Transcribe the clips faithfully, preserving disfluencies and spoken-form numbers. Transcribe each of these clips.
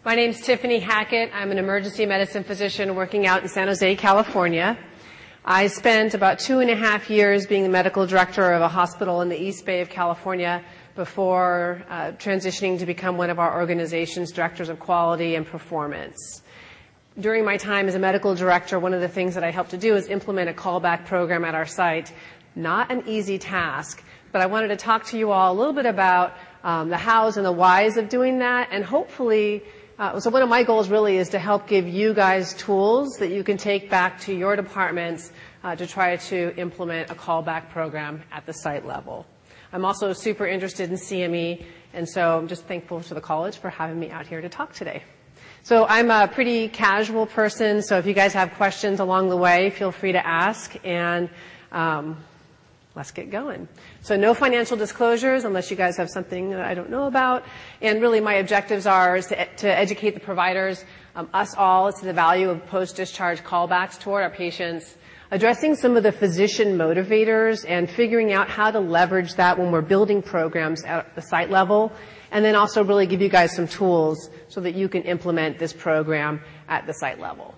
My name is Tiffany Hackett. I'm an emergency medicine physician working out in San Jose, California. I spent about two and a half years being the medical director of a hospital in the East Bay of California before uh, transitioning to become one of our organization's directors of quality and performance. During my time as a medical director, one of the things that I helped to do is implement a callback program at our site. Not an easy task, but I wanted to talk to you all a little bit about um, the hows and the whys of doing that, and hopefully Uh, so one of my goals really is to help give you guys tools that you can take back to your departments uh, to try to implement a callback program at the site level. I'm also super interested in C M E, and so I'm just thankful to the college for having me out here to talk today. So I'm a pretty casual person, so if you guys have questions along the way, feel free to ask, and um, let's get going. So no financial disclosures unless you guys have something that I don't know about. And really my objectives are is to, to educate the providers, um, us all, as to the value of post-discharge callbacks toward our patients, addressing some of the physician motivators and figuring out how to leverage that when we're building programs at the site level, and then also really give you guys some tools so that you can implement this program at the site level.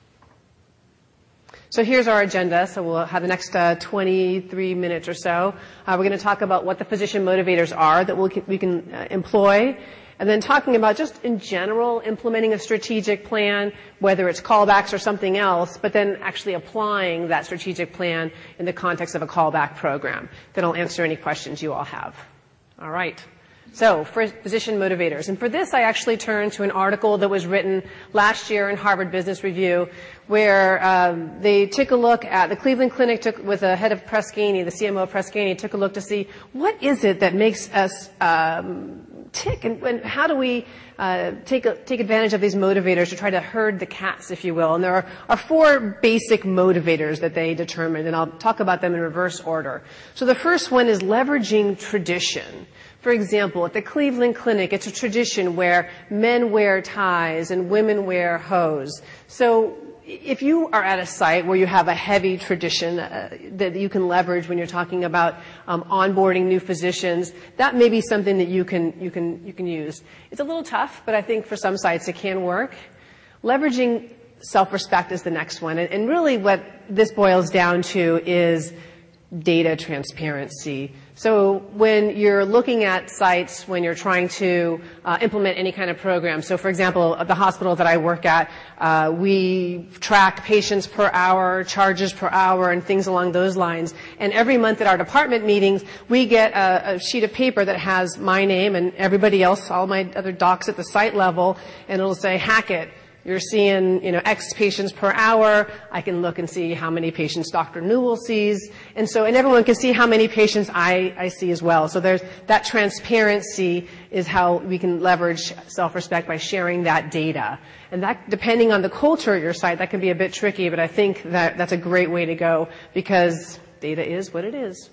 So here's our agenda. So we'll have the next uh, twenty-three minutes or so. Uh, we're going to talk about what the physician motivators are that we'll, we can uh, employ, and then talking about just in general implementing a strategic plan, whether it's callbacks or something else, but then actually applying that strategic plan in the context of a callback program. Then I'll answer any questions you all have. All right. So, for physician motivators. And for this, I actually turned to an article that was written last year in Harvard Business Review, where um, they took a look at, the Cleveland Clinic took, with the head of Press Ganey, the C M O of Press Ganey, took a look to see what is it that makes us um, tick, and, and how do we uh, take, a, take advantage of these motivators to try to herd the cats, if you will. And there are, are four basic motivators that they determined, and I'll talk about them in reverse order. So the first one is leveraging tradition. For example, at the Cleveland Clinic, it's a tradition where men wear ties and women wear hose. So if you are at a site where you have a heavy tradition uh, that you can leverage when you're talking about um, onboarding new physicians, that may be something that you can, you can, you can use. It's a little tough, but I think for some sites it can work. Leveraging self-respect is the next one. And, and really what this boils down to is data transparency. So when you're looking at sites, when you're trying to uh, implement any kind of program, so for example, at the hospital that I work at, uh, we track patients per hour, charges per hour, and things along those lines. And every month at our department meetings, we get a, a sheet of paper that has my name and everybody else, all my other docs at the site level, and it'll say, Hackett, you're seeing, you know, X patients per hour. I can look and see how many patients Doctor Newell sees. And so, and everyone can see how many patients I, I see as well. So there's that transparency is how we can leverage self-respect by sharing that data. And that, depending on the culture at your site, that can be a bit tricky, but I think that that's a great way to go because data is what it is.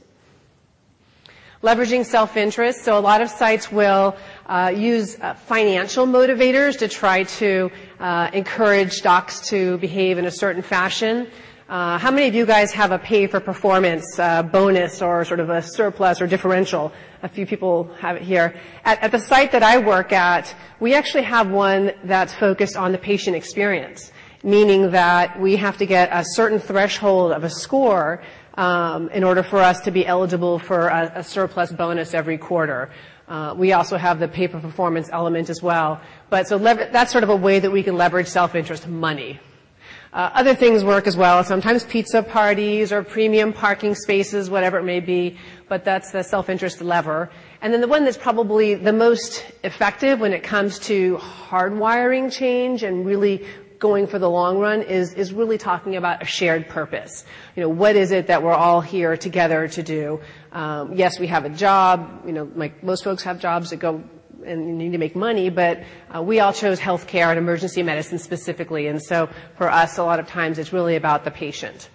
Leveraging self-interest. So a lot of sites will uh, use uh, financial motivators to try to uh, encourage docs to behave in a certain fashion. Uh, how many of you guys have a pay-for-performance uh, bonus or sort of a surplus or differential? A few people have it here. At, at the site that I work at, we actually have one that's focused on the patient experience, meaning that we have to get a certain threshold of a score Um, in order for us to be eligible for a, a surplus bonus every quarter. Uh, we also have the pay for performance element as well. But so lever- that's sort of a way that we can leverage self-interest money. Uh, other things work as well. Sometimes pizza parties or premium parking spaces, whatever it may be. But that's the self-interest lever. And then the one that's probably the most effective when it comes to hardwiring change and really going for the long run is, is really talking about a shared purpose. You know, what is it that we're all here together to do? Um, yes, we have a job. You know, like most folks have jobs that go and you need to make money, but uh, we all chose healthcare and emergency medicine specifically. And so for us, a lot of times it's really about the patient.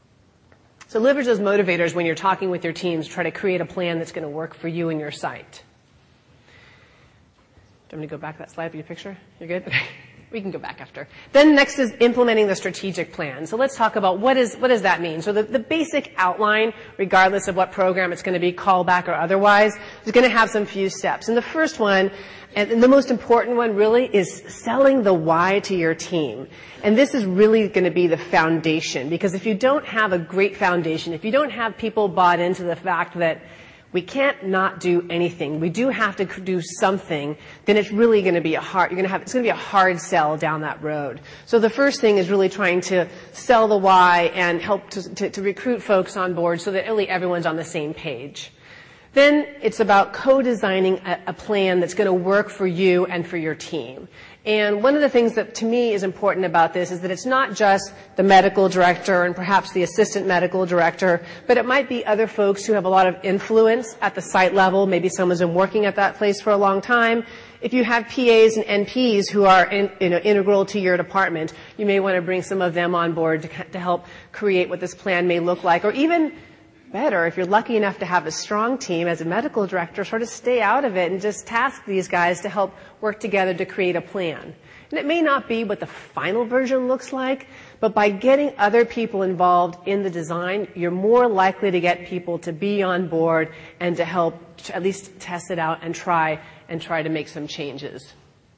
So leverage those motivators when you're talking with your teams. Try to create a plan that's going to work for you and your site. Do you want me to go back to that slide for your picture? You're good? Okay. we can go back after. Then next is implementing the strategic plan. So let's talk about what is what does that mean. So the, the basic outline, regardless of what program it's going to be, callback or otherwise, is going to have some few steps. And the first one, and the most important one really, is selling the why to your team. And this is really going to be the foundation, because if you don't have a great foundation, if you don't have people bought into the fact that we can't not do anything, we do have to do something, then it's really going to be a hard, you're going to have, it's going to be a hard sell down that road. So the first thing is really trying to sell the why and help to, to, to recruit folks on board so that really everyone's on the same page. Then it's about co-designing a, a plan that's going to work for you and for your team. And one of the things that to me is important about this is that it's not just the medical director and perhaps the assistant medical director, but it might be other folks who have a lot of influence at the site level. Maybe someone's been working at that place for a long time. If you have P As and N Ps who are in, you know, integral to your department, you may want to bring some of them on board to, to help create what this plan may look like, or even better, if you're lucky enough to have a strong team as a medical director, sort of stay out of it and just task these guys to help work together to create a plan. And it may not be what the final version looks like, but by getting other people involved in the design, you're more likely to get people to be on board and to help to at least test it out and try and try to make some changes.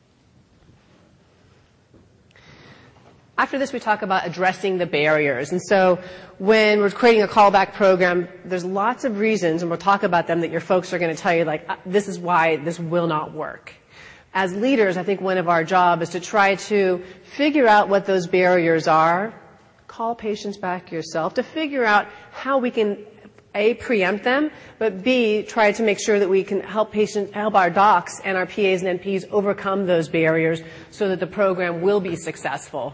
After this, we talk about addressing the barriers. And so when we're creating a callback program, there's lots of reasons, and we'll talk about them, that your folks are going to tell you, like, this is why this will not work. As leaders, I think one of our job is to try to figure out what those barriers are, call patients back yourself, to figure out how we can, A, preempt them, but B, try to make sure that we can help patients, help our docs and our P As and N Ps overcome those barriers so that the program will be successful.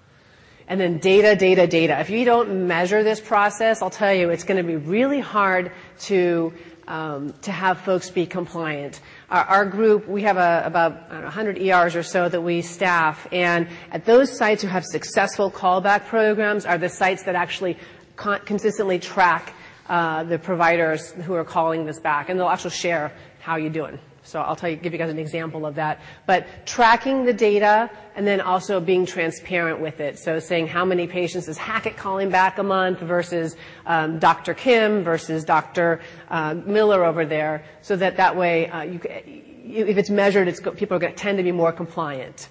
And then data, data, data. If you don't measure this process, I'll tell you, it's going to be really hard to um, to have folks be compliant. Our, our group, we have a, about I don't know, one hundred E Rs or so that we staff, and at those sites who have successful callback programs are the sites that actually con- consistently track uh, the providers who are calling this back, and they'll actually share how you're doing. So I'll tell you, give you guys an example of that. But tracking the data and then also being transparent with it. So saying how many patients is Hackett calling back a month versus um, Doctor Kim versus Doctor Uh, Miller over there, so that that way, uh, you, you, if it's measured, it's, people are going to tend to be more compliant.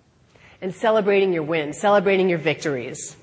And celebrating your wins, celebrating your victories.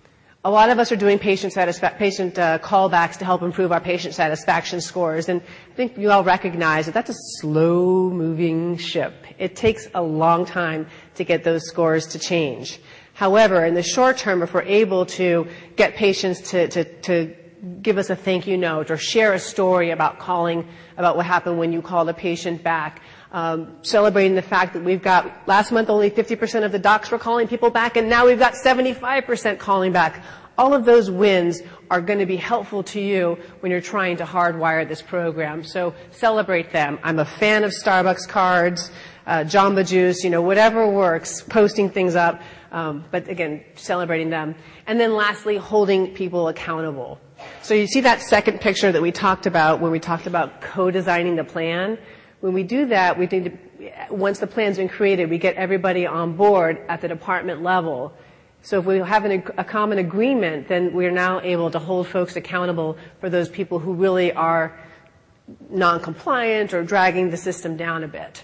A lot of us are doing patient, satisfa- patient uh, callbacks to help improve our patient satisfaction scores, and I think you all recognize that that's a slow-moving ship. It takes a long time to get those scores to change. However, in the short term, if we're able to get patients to, to, to give us a thank you note or share a story about calling, about what happened when you called a patient back, Um, celebrating the fact that we've got, last month only fifty percent of the docs were calling people back, and now we've got seventy-five percent calling back. All of those wins are going to be helpful to you when you're trying to hardwire this program. So celebrate them. I'm a fan of Starbucks cards, uh, Jamba Juice, you know, whatever works, posting things up, um, but again, celebrating them. And then lastly, holding people accountable. So you see that second picture that we talked about when we talked about co-designing the plan? When we do that, we need to, once the plan's been created, we get everybody on board at the department level. So if we have an, a common agreement, then we're now able to hold folks accountable for those people who really are non-compliant or dragging the system down a bit.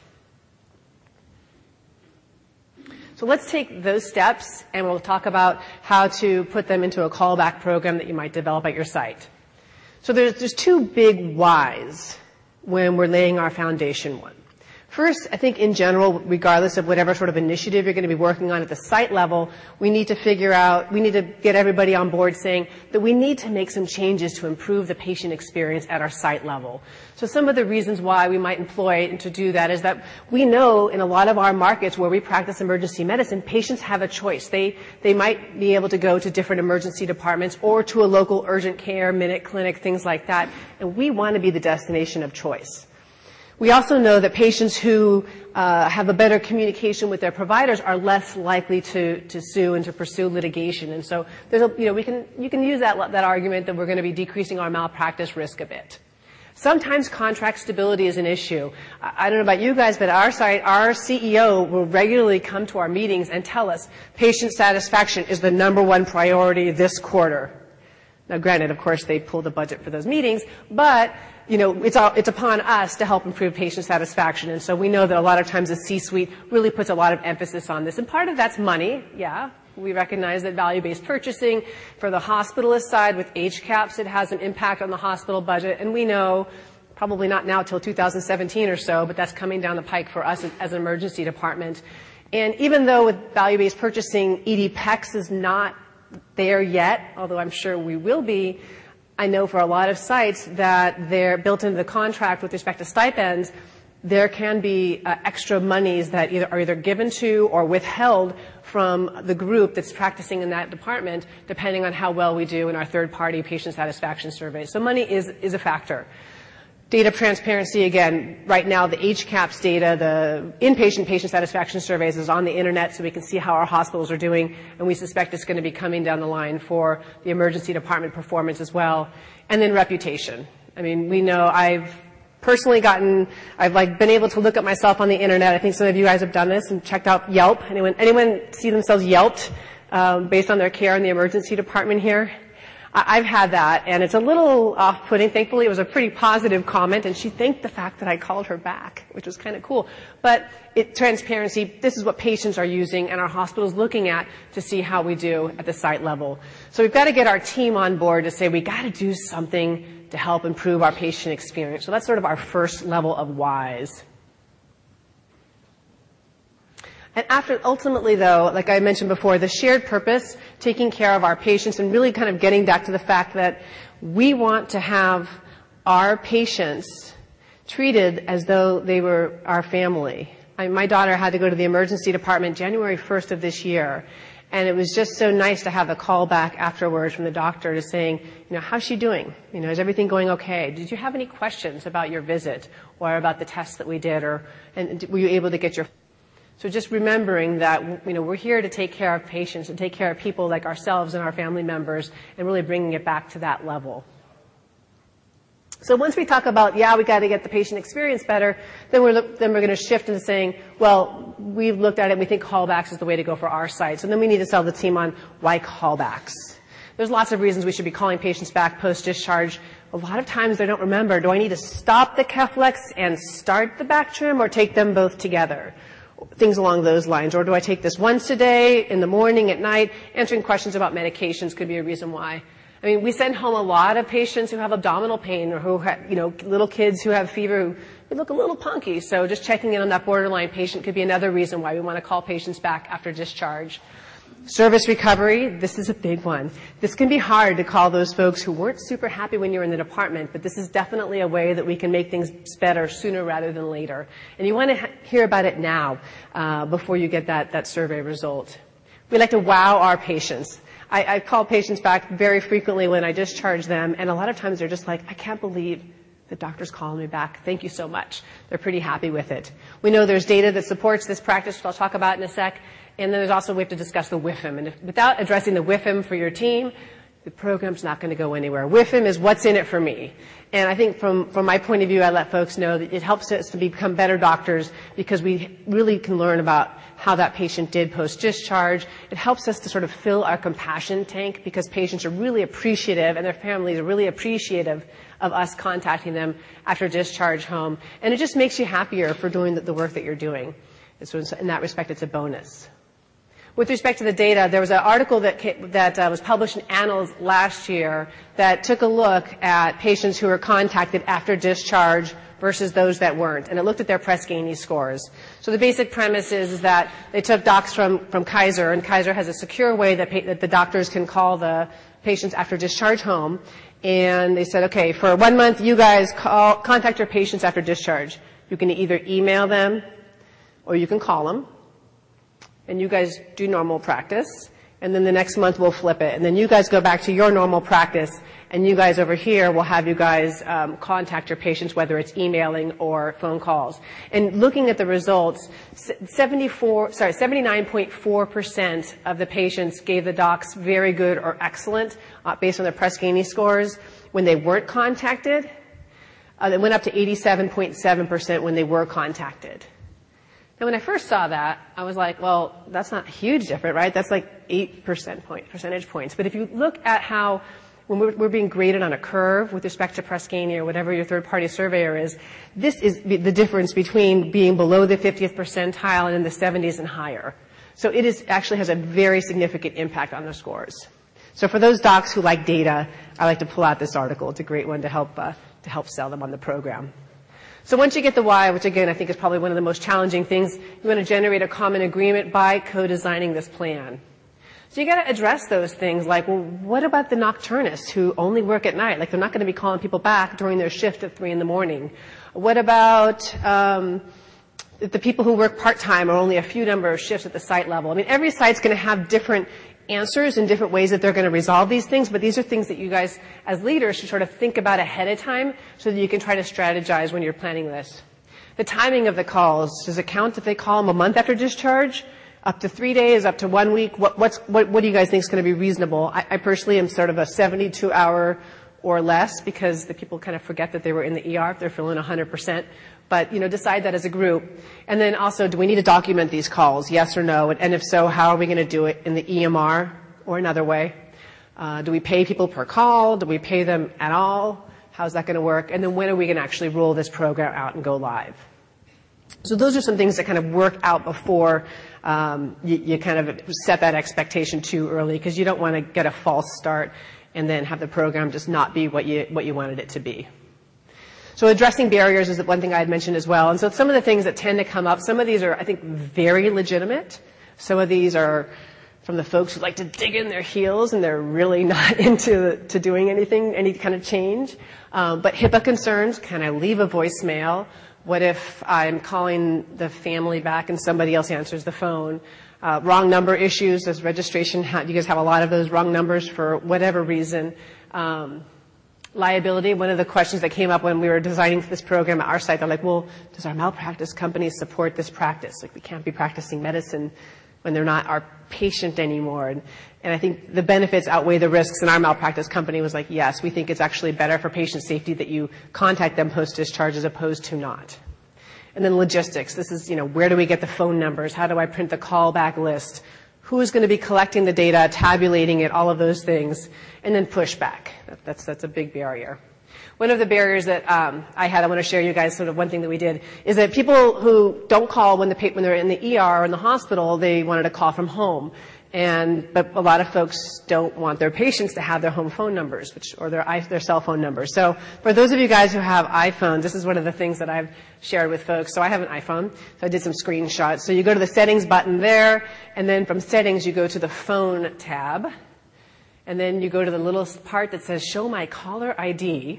So let's take those steps, and we'll talk about how to put them into a callback program that you might develop at your site. So there's, there's two big whys when we're laying our foundation one. First, I think in general, regardless of whatever sort of initiative you're going to be working on at the site level, we need to figure out, we need to get everybody on board saying that we need to make some changes to improve the patient experience at our site level. So some of the reasons why we might employ and to do that is that we know in a lot of our markets where we practice emergency medicine, patients have a choice. They, they might be able to go to different emergency departments or to a local urgent care, minute clinic, things like that, and we want to be the destination of choice. We also know that patients who uh, have a better communication with their providers are less likely to, to sue and to pursue litigation. And so there's a, you know, we can, you can use that, that argument that we're going to be decreasing our malpractice risk a bit. Sometimes contract stability is an issue. I don't know about you guys, but our site, our C E O will regularly come to our meetings and tell us patient satisfaction is the number one priority this quarter. Now, granted, of course, they pull the budget for those meetings, but you know, it's, all, it's upon us to help improve patient satisfaction. And so we know that a lot of times the C-suite really puts a lot of emphasis on this. And part of that's money, yeah. We recognize that value-based purchasing for the hospitalist side with H CAPS, it has an impact on the hospital budget. And we know, probably not now till two thousand seventeen or so, but that's coming down the pike for us as an emergency department. And even though with value-based purchasing, E D P E Cs is not there yet, although I'm sure we will be, I know for a lot of sites that they're built into the contract with respect to stipends, there can be uh, extra monies that either are either given to or withheld from the group that's practicing in that department, depending on how well we do in our third-party patient satisfaction surveys. So money is, is a factor. Data transparency, again, right now the H CAPS data, the inpatient patient satisfaction surveys is on the internet so we can see how our hospitals are doing, and we suspect it's going to be coming down the line for the emergency department performance as well. And then reputation. I mean, we know I've personally gotten, I've like been able to look at myself on the internet. I think some of you guys have done this and checked out Yelp. Anyone, anyone see themselves Yelped um, based on their care in the emergency department here? I, I've had that, and it's a little off-putting. Thankfully, it was a pretty positive comment, and she thanked the fact that I called her back, which was kind of cool. But it, transparency, this is what patients are using and our hospitals looking at to see how we do at the site level. So we've got to get our team on board to say we got to do something to help improve our patient experience. So that's sort of our first level of whys. And after, ultimately though, like I mentioned before, the shared purpose, taking care of our patients and really kind of getting back to the fact that we want to have our patients treated as though they were our family. I, my daughter had to go to the emergency department January first of this year. And it was just so nice to have a call back afterwards from the doctor to saying, you know, how's she doing? You know, is everything going okay? Did you have any questions about your visit or about the tests that we did, or and were you able to get your? So just remembering that, you know, we're here to take care of patients and take care of people like ourselves and our family members, and really bringing it back to that level. So once we talk about, yeah, we got to get the patient experience better, then we're, look, then we're going to shift into saying, well, we've looked at it and we think callbacks is the way to go for our sites. And then we need to sell the team on why callbacks. There's lots of reasons we should be calling patients back post-discharge. A lot of times they don't remember, do I need to stop the Keflex and start the Bactrim or take them both together? Things along those lines. Or do I take this once a day, in the morning, at night? Answering questions about medications could be a reason why. I mean, we send home a lot of patients who have abdominal pain or who have, you know, little kids who have fever who look a little punky. So just checking in on that borderline patient could be another reason why we want to call patients back after discharge. Service recovery, this is a big one. This can be hard to call those folks who weren't super happy when you were in the department, but this is definitely a way that we can make things better sooner rather than later. And you want to hear about it now uh, before you get that, that survey result. We like to wow our patients. I, I call patients back very frequently when I discharge them, and a lot of times they're just like, I can't believe the doctor's calling me back. Thank you so much. They're pretty happy with it. We know there's data that supports this practice, which I'll talk about in a sec. And then there's also, we have to discuss the W I F M. And if, without addressing the W I F M for your team, the program's not going to go anywhere. W I F M is what's in it for me. And I think from, from my point of view, I let folks know that it helps us to become better doctors because we really can learn about how that patient did post-discharge. It helps us to sort of fill our compassion tank because patients are really appreciative and their families are really appreciative of us contacting them after discharge home. And it just makes you happier for doing the, the work that you're doing. And so in that respect, it's a bonus. With respect to the data, there was an article that, came, that uh, was published in Annals last year that took a look at patients who were contacted after discharge versus those that weren't, and it looked at their Press Ganey scores. So the basic premise is, is that they took docs from, from Kaiser, and Kaiser has a secure way that, pa- that the doctors can call the patients after discharge home, and they said, okay, for one month, you guys call, contact your patients after discharge. You can either email them or you can call them. And you guys do normal practice, and then the next month we'll flip it. And then you guys go back to your normal practice, and you guys over here will have you guys um, contact your patients, whether it's emailing or phone calls. And looking at the results, seventy-four, sorry, seventy-nine point four percent of the patients gave the docs very good or excellent uh, based on their Press Ganey scores when they weren't contacted. Uh, it went up to eighty-seven point seven percent when they were contacted. Now, when I first saw that, I was like, well, that's not huge different, right? That's like eight percent point, percentage points. But if you look at how, when we're, we're being graded on a curve with respect to Press Ganey or whatever your third-party surveyor is, this is the difference between being below the fiftieth percentile and in the seventies and higher. So it is, actually has a very significant impact on the scores. So for those docs who like data, I like to pull out this article. It's a great one to help, uh, to help sell them on the program. So once you get the why, which again I think is probably one of the most challenging things, you want to generate a common agreement by co-designing this plan. So you got to address those things like, well, what about the nocturnists who only work at night? Like they're not going to be calling people back during their shift at three in the morning. What about um, the people who work part-time or only a few number of shifts at the site level? I mean, every site's going to have different answers and different ways that they're going to resolve these things, but these are things that you guys as leaders should sort of think about ahead of time so that you can try to strategize when you're planning this. The timing of the calls, does it count if they call them a month after discharge? Up to three days, up to one week? What, what's, what, what do you guys think is going to be reasonable? I, I personally am sort of a seventy-two hour or less because the people kind of forget that they were in the E R if they're feeling one hundred percent. But, you know, decide that as a group. And then also, do we need to document these calls, yes or no? And if so, how are we going to do it in the E M R or another way? Uh, do we pay people per call? Do we pay them at all? How's that going to work? And then when are we going to actually roll this program out and go live? So those are some things that kind of work out before um, you, you kind of set that expectation too early, because you don't want to get a false start and then have the program just not be what you, what you wanted it to be. So addressing barriers is one thing I had mentioned as well. And so some of the things that tend to come up, some of these are, I think, very legitimate. Some of these are from the folks who like to dig in their heels and they're really not into to doing anything, any kind of change. Um, but HIPAA concerns, can I leave a voicemail? What if I'm calling the family back and somebody else answers the phone? Uh, wrong number issues, as registration, you guys have a lot of those wrong numbers for whatever reason. Um, Liability, one of the questions that came up when we were designing this program at our site, they're like, well, does our malpractice company support this practice? Like, we can't be practicing medicine when they're not our patient anymore. And, and I think the benefits outweigh the risks, and our malpractice company was like, yes, we think it's actually better for patient safety that you contact them post-discharge as opposed to not. And then logistics. This is, you know, where do we get the phone numbers? How do I print the callback list? Who's going to be collecting the data, tabulating it, all of those things, and then pushback. That, that's, that's a big barrier. One of the barriers that um, I had, I want to share you guys sort of one thing that we did, is that people who don't call when, the, when they're in the E R or in the hospital, they wanted to call from home. And, but a lot of folks don't want their patients to have their home phone numbers, which, or their, their cell phone numbers. So for those of you guys who have iPhones, this is one of the things that I've shared with folks. So I have an iPhone, so I did some screenshots. So you go to the settings button there, and then from settings you go to the phone tab, and then you go to the little part that says show my caller I D.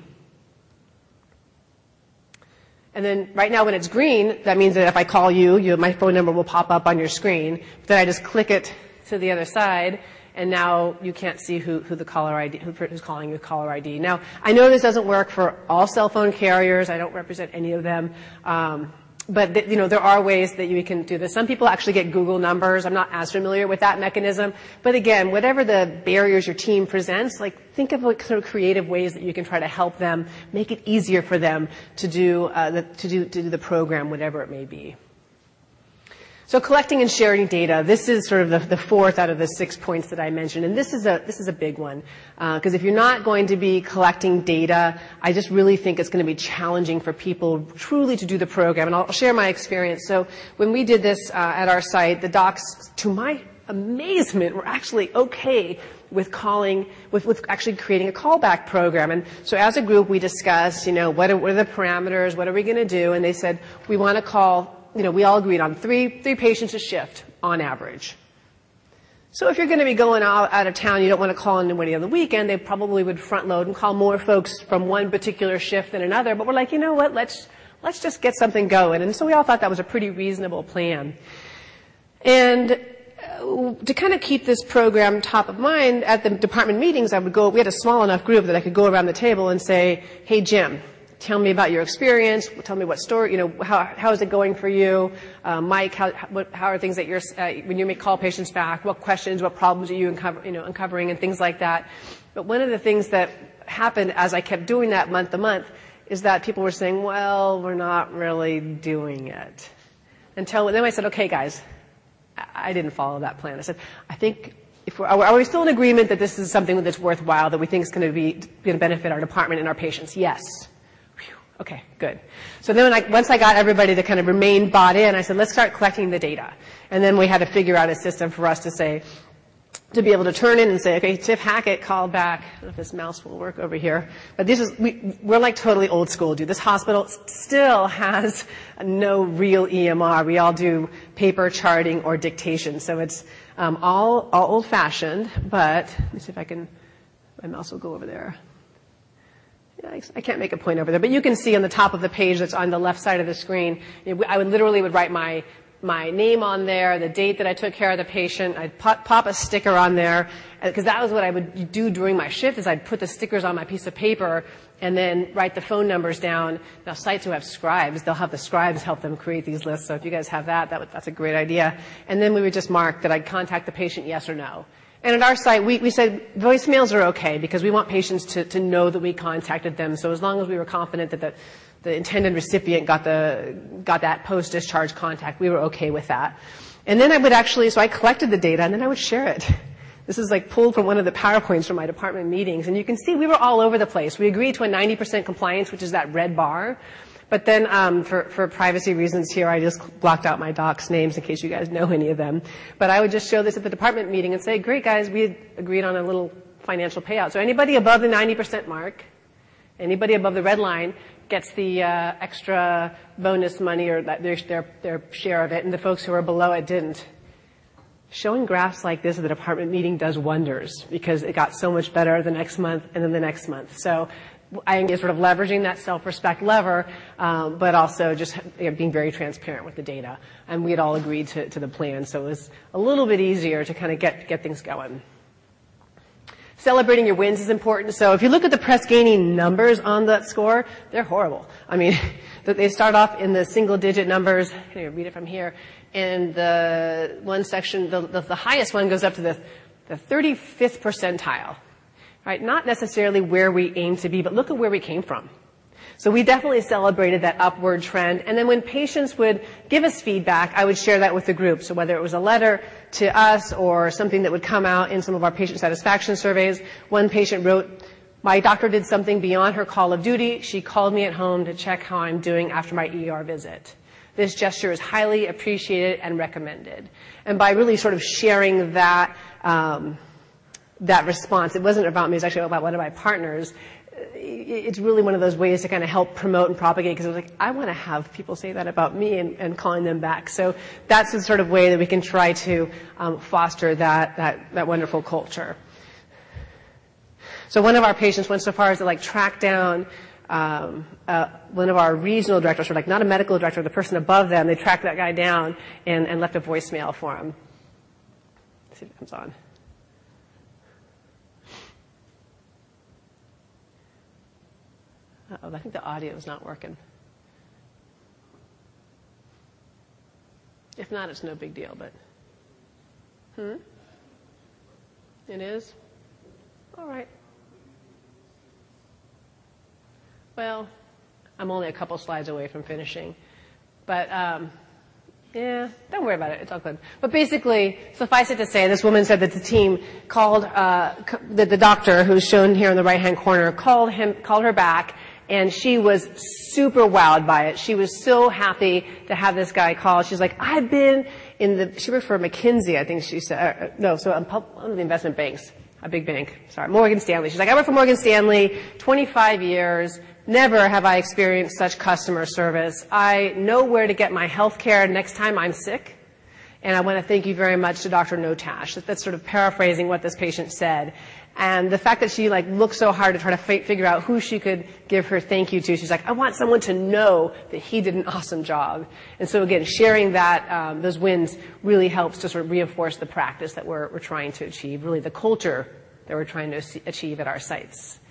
And then right now when it's green, that means that if I call you, you my phone number will pop up on your screen. But then I just click it to the other side, and now you can't see who, who the caller I D, who, who's calling you caller I D. Now, I know this doesn't work for all cell phone carriers. I don't represent any of them. Um, but, th- you know, there are ways that you can do this. Some people actually get Google numbers. I'm not as familiar with that mechanism. But again, whatever the barriers your team presents, like, think of like sort of creative ways that you can try to help them, make it easier for them to do, uh, the, to do, to do the program, whatever it may be. So collecting and sharing data, this is sort of the, the fourth out of the six points that I mentioned, and this is a this is a big one, because uh, if you're not going to be collecting data, I just really think it's going to be challenging for people truly to do the program, and I'll share my experience. So when we did this uh, at our site, the docs, to my amazement, were actually okay with calling, with, with actually creating a callback program. And so as a group, we discussed, you know, what are, what are the parameters, what are we going to do, and they said, we want to call, you know, we all agreed on three, three patients a shift on average. So if you're going to be going out, out of town, you don't want to call anybody on the weekend, they probably would front load and call more folks from one particular shift than another. But we're like, you know what, let's, let's just get something going. And so we all thought that was a pretty reasonable plan. And uh, to kind of keep this program top of mind, at the department meetings, I would go, we had a small enough group that I could go around the table and say, hey, Jim, tell me about your experience. Tell me what story, you know, how, how is it going for you? Uh, Mike, how, what, how are things that you're, uh, when you may call patients back, what questions, what problems are you uncover, you know, uncovering and things like that. But one of the things that happened as I kept doing that month to month is that people were saying, well, we're not really doing it. Until then I said, okay, guys, I didn't follow that plan. I said, I think, if we're, are we still in agreement that this is something that's worthwhile, that we think is going to be going to benefit our department and our patients? Yes. Whew. Okay, good. So then when I, once I got everybody to kind of remain bought in, I said, let's start collecting the data. And then we had to figure out a system for us to say, to be able to turn in and say, okay, Tiff Hackett called back. I don't know if this mouse will work over here. But this is, we, we're like totally old school, dude. This hospital still has no real E M R. We all do paper charting or dictation. So it's um, all, all old-fashioned, but let me see if I can, my mouse will go over there. Yeah, I, I can't make a point over there, but you can see on the top of the page that's on the left side of the screen, you know, I would literally would write my my name on there, the date that I took care of the patient. I'd pop, pop a sticker on there, because that was what I would do during my shift, is I'd put the stickers on my piece of paper and then write the phone numbers down. Now, sites who have scribes, they'll have the scribes help them create these lists. So if you guys have that, that would, that's a great idea. And then we would just mark that I'd contact the patient yes or no. And at our site, we, we said voicemails are okay, because we want patients to, to know that we contacted them. So as long as we were confident that the the intended recipient got the got that post-discharge contact, we were okay with that. And then I would actually, so I collected the data, and then I would share it. This is like pulled from one of the PowerPoints from my department meetings, and you can see we were all over the place. We agreed to a ninety percent compliance, which is that red bar. But then um, for, for privacy reasons here, I just blocked out my docs' names in case you guys know any of them. But I would just show this at the department meeting and say, great, guys, we had agreed on a little financial payout. So anybody above the ninety percent mark, anybody above the red line, gets the uh, extra bonus money or that their, their, their share of it, and the folks who are below it didn't. Showing graphs like this at the department meeting does wonders, because it got so much better the next month and then the next month. So I am sort of leveraging that self-respect lever, um, but also just you know, being very transparent with the data. And we had all agreed to, to the plan, so it was a little bit easier to kind of get, get things going. Celebrating your wins is important. So if you look at the Press Ganey numbers on that score, they're horrible. I mean, they start off in the single-digit numbers. Can you read it from here? And the one section, the, the, the highest one goes up to the, the thirty-fifth percentile. Right? Not necessarily where we aim to be, but look at where we came from. So we definitely celebrated that upward trend. And then when patients would give us feedback, I would share that with the group. So whether it was a letter to us or something that would come out in some of our patient satisfaction surveys, one patient wrote, my doctor did something beyond her call of duty. She called me at home to check how I'm doing after my E R visit. This gesture is highly appreciated and recommended. And by really sort of sharing that, um, that response, it wasn't about me, it was actually about one of my partners. It's really one of those ways to kind of help promote and propagate, because I was like, I want to have people say that about me, and, and calling them back. So that's the sort of way that we can try to um, foster that, that, that wonderful culture. So one of our patients went so far as to like track down um, uh, one of our regional directors, or like not a medical director, the person above them. They tracked that guy down and, and left a voicemail for him. Let's see if it comes on. Uh-oh, I think the audio is not working. If not, it's no big deal, but. Hmm? It is? All right. Well, I'm only a couple slides away from finishing. But, um, yeah, don't worry about it. It's all good. But basically, suffice it to say, this woman said that the team called, uh, that the doctor, who's shown here in the right-hand corner, called him, called her back, and she was super wowed by it. She was so happy to have this guy call. She's like, I've been in the, she worked for McKinsey, I think she said, uh, no, so I'm one of the investment banks, a big bank, sorry, Morgan Stanley. She's like, I work for Morgan Stanley, twenty-five years, never have I experienced such customer service. I know where to get my health care next time I'm sick. And I want to thank you very much to Doctor Notash. That's sort of paraphrasing what this patient said. And the fact that she like looked so hard to try to f- figure out who she could give her thank you to, she's like, I want someone to know that he did an awesome job. And so again, sharing that, um, those wins really helps to sort of reinforce the practice that we're, we're trying to achieve, really the culture that we're trying to achieve at our sites.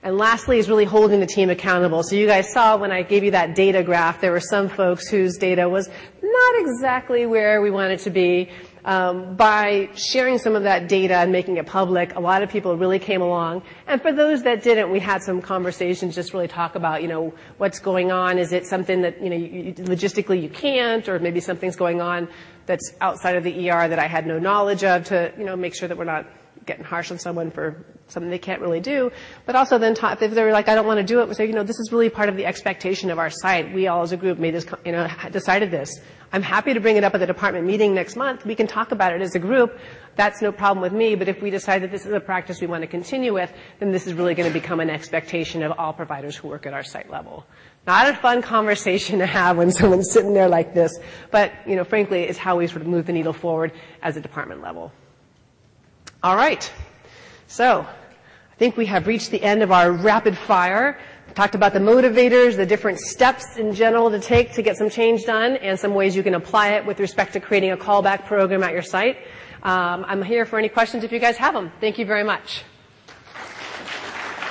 And lastly is really holding the team accountable. So you guys saw when I gave you that data graph, there were some folks whose data was not exactly where we wanted to be. Um, by sharing some of that data and making it public, a lot of people really came along. And for those that didn't, we had some conversations just really talk about, you know, what's going on. Is it something that, you know, you, you, logistically you can't, or maybe something's going on that's outside of the E R that I had no knowledge of, to, you know, make sure that we're not getting harsh on someone for something they can't really do. But also then talk, if they're like, I don't want to do it, we say, you know, this is really part of the expectation of our site. We all as a group made this, you know, decided this. I'm happy to bring it up at the department meeting next month. We can talk about it as a group. That's no problem with me. But if we decide that this is a practice we want to continue with, then this is really going to become an expectation of all providers who work at our site level. Not a fun conversation to have when someone's sitting there like this, but, you know, frankly, it's how we sort of move the needle forward as a department level. All right. So I think we have reached the end of our rapid fire. We talked about the motivators, the different steps in general to take to get some change done, and some ways you can apply it with respect to creating a callback program at your site. Um, I'm here for any questions if you guys have them. Thank you very much.